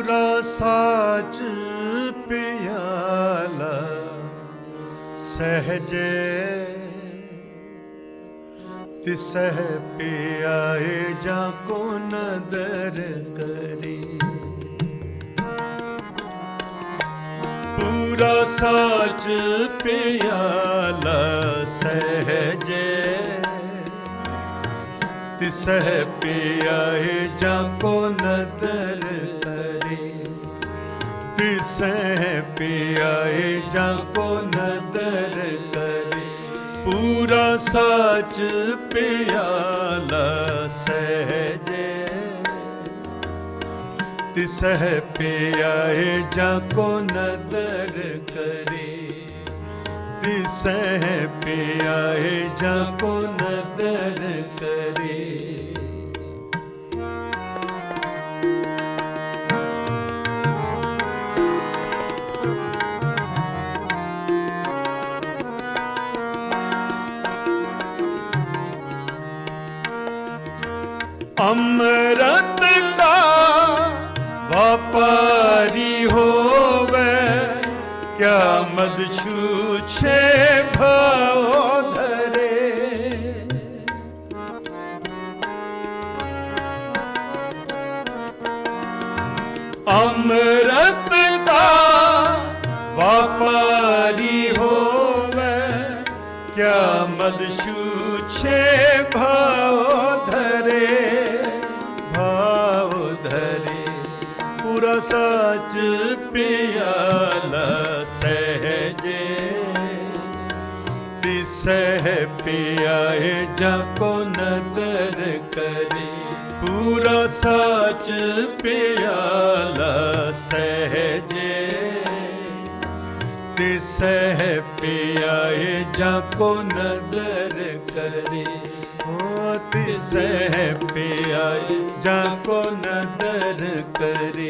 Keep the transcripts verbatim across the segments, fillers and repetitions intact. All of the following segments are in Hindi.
पूरा साच पियाला सहजे तिसह पियाए जाको नदर करी। पूरा साच पियाला सहजे तिसह पियाए जाको नदर करी। तिसह पियाए जाको नदर करी। पूरा साच पियाला सहजे तिसह पियाए जाको नदर करी। तिसह पियाए जाको नदर करी। अमृत का व्यापारी होवे क्या मद छूछे भाव धरे। अमृत का व्यापारी होवे क्या मद छूछे भाव धरे। भाव धरे पूरा साच पियाला सहजे तिसह पियाए जाको नदर करे। पूरा साच पियाला सहजे तिसह पियाए जाको नदर करे। ओ तिसह पियाए जाको नदर करे।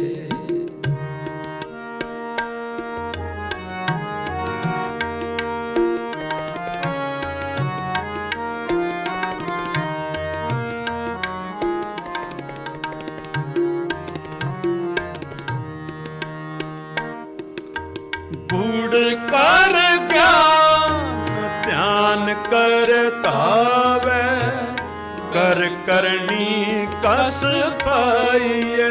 गुड़ कर ज्ञान ध्यान करतावे कर करनी कस पाइए।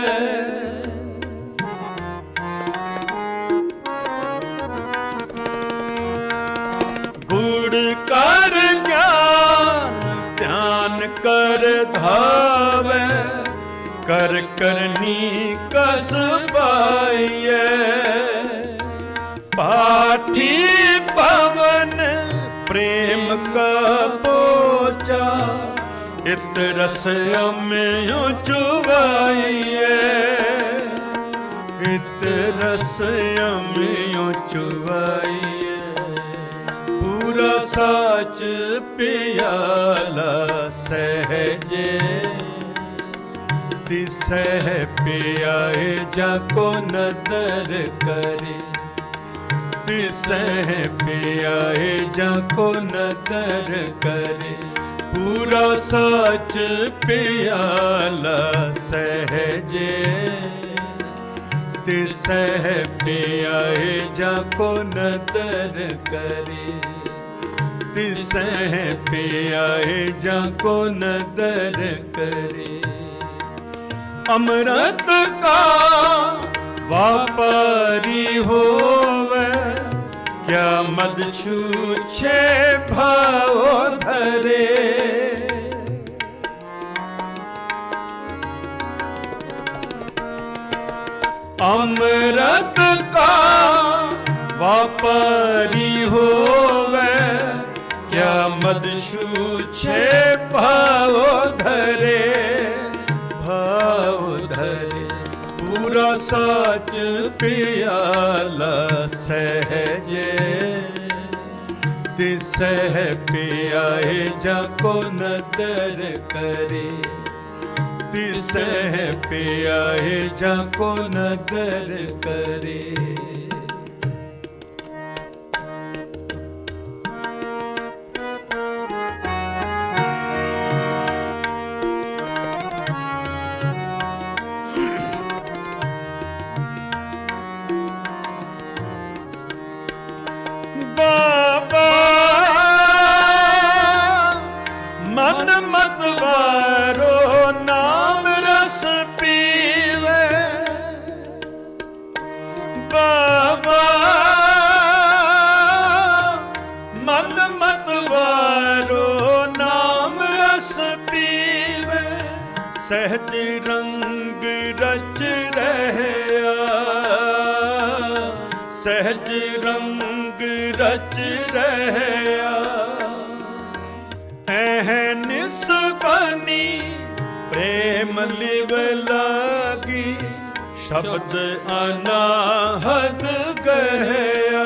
गुड़ कर ज्ञान ध्यान कर धावे कर करनी कस पाइए। पाठी पवन प्रेम का पोचा इत रस में चुवाइए। इत रस में चुवाइए। पूरा साच पियाला सहजे तिसह पियाए जाको नदर करे। तिसह पियाए जाको नदर करे। पूरा साच पियाला सहजे तिसह पियाए जाको नदर करे। तिसह पियाए जाको नदर करे। अमृत का व्यापारी होवे क्या मद छूछे भाव धरे। अमृत का व्यापारी होवे क्या मद छूछे भाव धरे। भाव धरे पूरा साच पियाला सहजे तिसह पियाए जाको नदर करे। तिसह पियाए जाको नदर करे। सहज रंग रच रहया, सहज रंग रच रहया। एहनिस बनी प्रेम लिव लागी, शब्द अनाहद गया।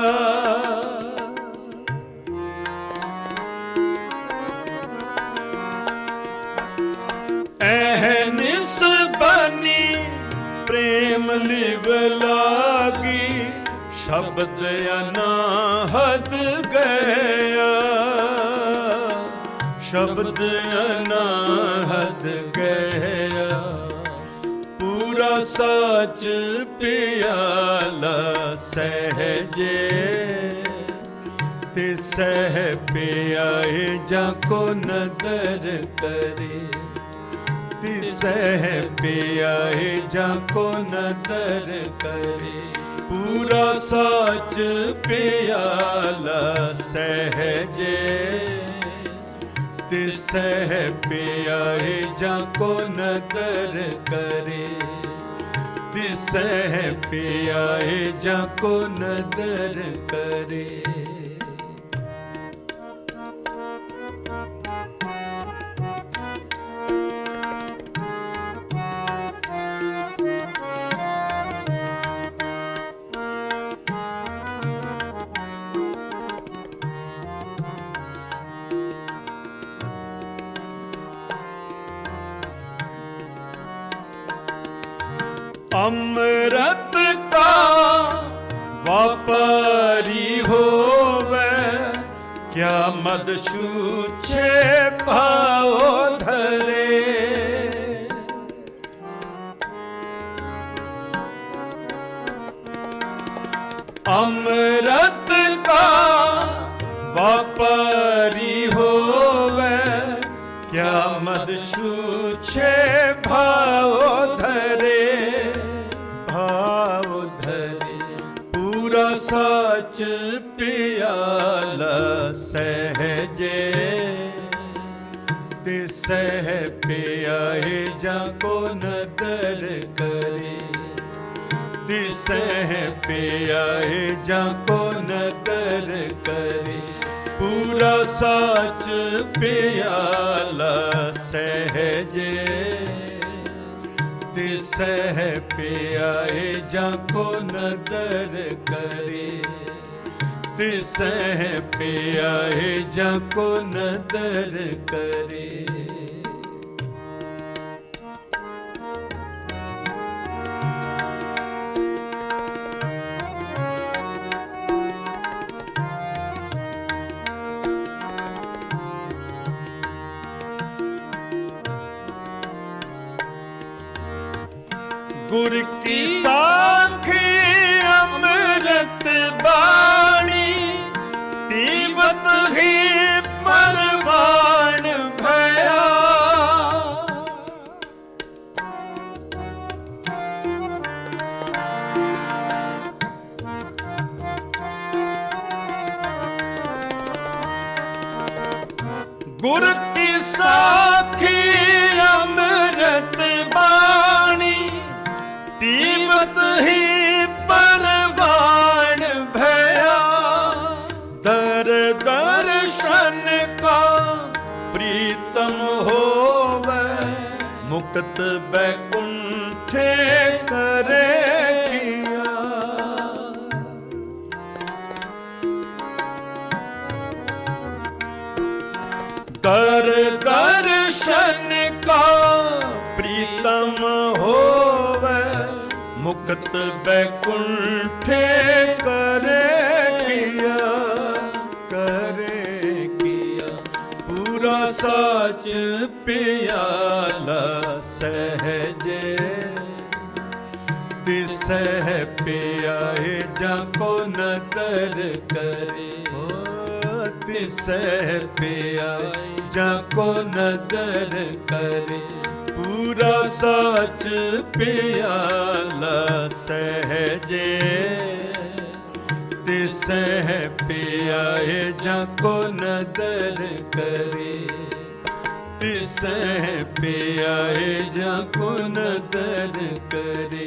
एहनिस बनी प्रेम लिव लागी, शब्द अनाहद गया, शब्द अनाहद गया। पूरा साच पियाला सहजे, तिसह पियाए जाको नदर करे, तिसह पियाए जाको नदर करे। पूरा साच पियाला सहजे, तिसह पियाए जाको नदर करे, तिसह पियाए जाको नदर करे। अमृत का व्यापारी होवे, क्या मद छूछे भाव धरे। अमृत का व्यापारी होवे, क्या मद छूछे भाव धरे, भाव धरे। पूरा साच पियाला सहजे, तिसह पियाए जाको नदर करे, तिसह पियाए जाको नदर करे। पूरा साच पियाला सहजे, तिसह पियाए जाको नदर करे, तिसह पियाए जाको नदर करे। गुर की साखी अमृत बाणी, पीवत ही परवान भया। गुर की साखी अमृत बाणी, पीवत ही परवान भया। दर दर्शन का प्रीतम होवे, मुक्त बैकुंठे करे किया। दर दर्शन का प्रीतम होवे, मुक्त बैकुंठे करे किया, करे किया। पूरा साच पियाला सहजे, तिसह पियाए जाको नदर करे, तिसह पियाए जाको नदर करे। पूरा साच पियाला सहजे, तिसह पियाए जाको नदर करे, ਤਿਸਹਿ ਪਿਆਏ ਜਾਂ ਕੋ ਨਦਰ ਕਰੇ।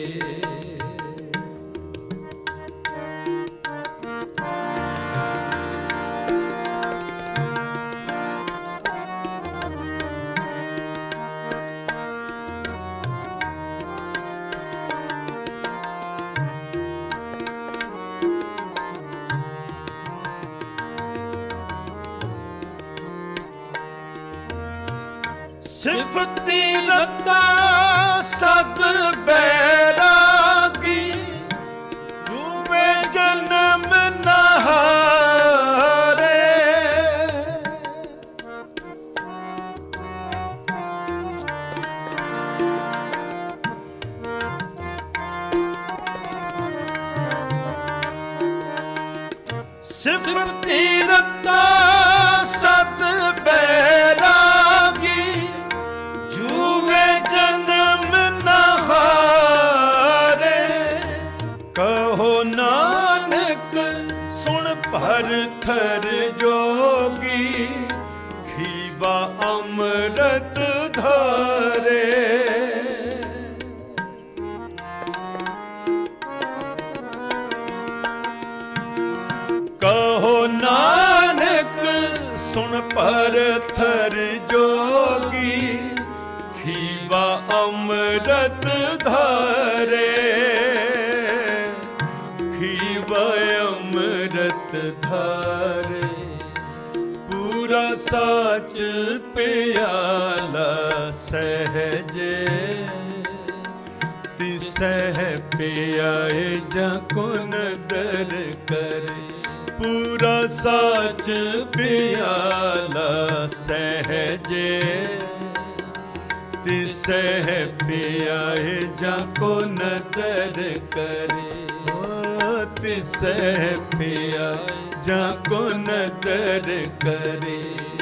ਸਿਫਤੀ ਰਤਾ ਸਦ ਬੈਰਾਗੀ, ਜੂਵੇਂ ਜਨਮ ਨਹਾਰੇ। ਸਿਫਤੀ ਰਤਾ ਸਦ ਬੈਰਾਗੀ, ਜਨਮ ਨਹਾਰੇ। ਕਹੋ ਨਾਨਕ ਸੁਣ ਭਰਥਰ ਜੋਗੀ, ਖੀਵਾ ਅੰਮ੍ਰਿਤ ਧਾਰੇ। ਕਹੋ ਨਾਨਕ ਸੁਣ ਭਰਥਰ ਜੋਗੀ, ਖੀਵਾ ਅੰਮ੍ਰਿਤ ਧਾਰੇ। ਖੀਵਾ ਅੰਮ੍ਰਿਤ ਧਾਰੇ, ਪੂਰਾ ਸਾਚ ਪਿਆਲਾ ਸਹਿਜੇ। ਤਿਸਹਿ ਪਿਆਏ ਜਾਂ ਕੋ ਨਦਰ ਕਰੇ। ਪੂਰਾ ਸਾਚ ਪਿਆਲਾ ਸਹਿਜੇ। ਤਿਸਹਿ ਪਿਆਏ ਜਾਂ ਕੋ ਨਦਰ ਕਰੇ। ਤਿਸਹਿ ਪਿਆਏ ਜਾਂ ਕੋ ਨਦਰ ਕਰੇ।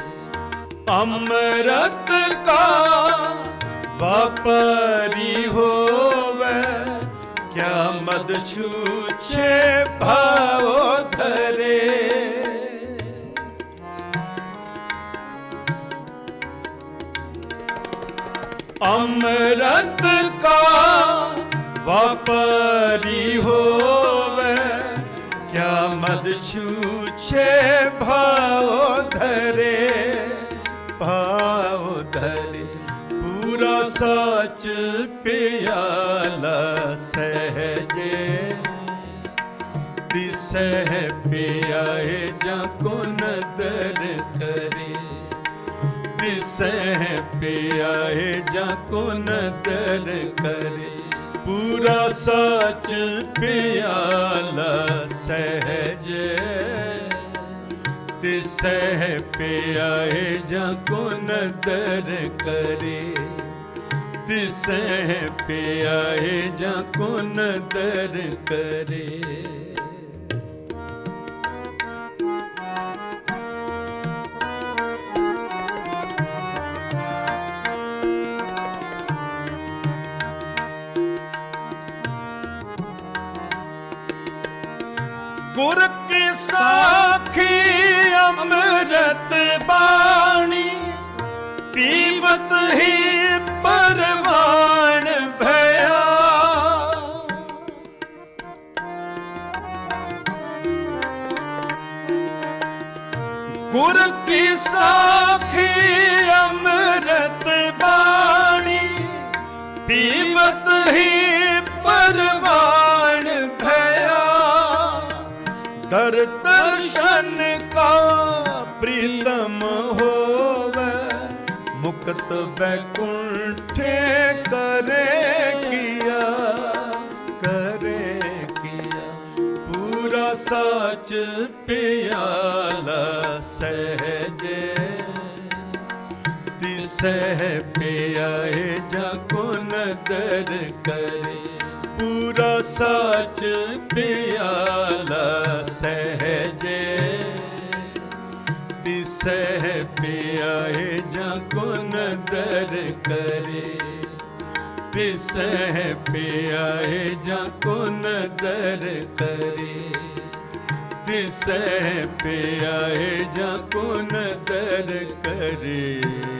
ਅੰਮ੍ਰਿਤ ਕਾ ਵਾਪਰੀ ਹੋਵੇ, ਕਿਆ ਮਦ ਛੂਛੇ ਭਾਵ ਧਰੇ। ਅੰਮ੍ਰਿਤ ਕਾ ਵਾਪਰੀ ਹੋਵੇ, ਕਿਆ ਮਦ ਛੂਛੇ ਭਾਵ ਧਰੇ। ਭਾਵ ਧਰੇ, ਪੂਰਾ ਸਾਚ ਪਿਆਲਾ ਸਹਿਜੇ। ਤਿਸਹਿ ਪਿਆਏ ਜਾਂ ਕੋ ਨਦਰ ਕਰੇ। ਤਿਸਹਿ ਪਿਆਏ ਜਾਂ ਕੋ ਨਦਰ ਕਰੇ। ਪੂਰਾ ਸਾਚ ਪਿਆਲਾ ਸਹਿਜੇ। ਤਿਸਹਿ ਪਿਆਏ ਜਾਂ ਕੋ ਨਦਰ ਕਰੇ। ਤਿਸਹਿ ਪਿਆਏ ਜਾਂ ਕੋ ਨਦਰ ਕਰੇ। ਗੁਰ ਕੀ ਸਾਖੀ ਅੰਮ੍ਰਿਤ ਬਾਣੀ, ਪੀਵਤ ਹੀ ਪਰਵਾਣ ਭਇਆ। ਗੁਰ ਕੀ ਸਾਖੀ ਅੰਮ੍ਰਿਤ ਬਾਣੀ, ਪੀਵਤ ਹੀ ਪਰਵਾਣ ਭਇਆ। ਦਰ ਦਰਸ਼ਨ ਕਾ ਪ੍ਰੀਤਮ ਹੋਵੇ, ਮੁਕਤ ਬੈਕੁੰਠੇ ਕਰੇ ਕੀਆ। ਕਰੇ ਕੀਆ, ਪੂਰਾ ਸਾਚ ਪਿਆਲਾ ਸਹਿਜੇ। ਤਿਸਹਿ ਪਿਆਏ ਜਾਂ ਕੋ ਨਦਰ ਕਰੇ। ਪੂਰਾ ਸਾਚ ਪਿਆਲਾ ਸਹਿਜੇ। ਤਿਸਹਿ ਪਿਆਏ ਜਾਂ ਕੋ ਨਦਰ ਕਰੇ। ਤਿਸਹਿ ਪਿਆਏ ਜਾਂ ਕੋ ਨਦਰ ਕਰੇ। ਤਿਸਹਿ ਪਿਆਏ ਜਾਂ ਕੋ ਨਦਰ ਕਰੇ।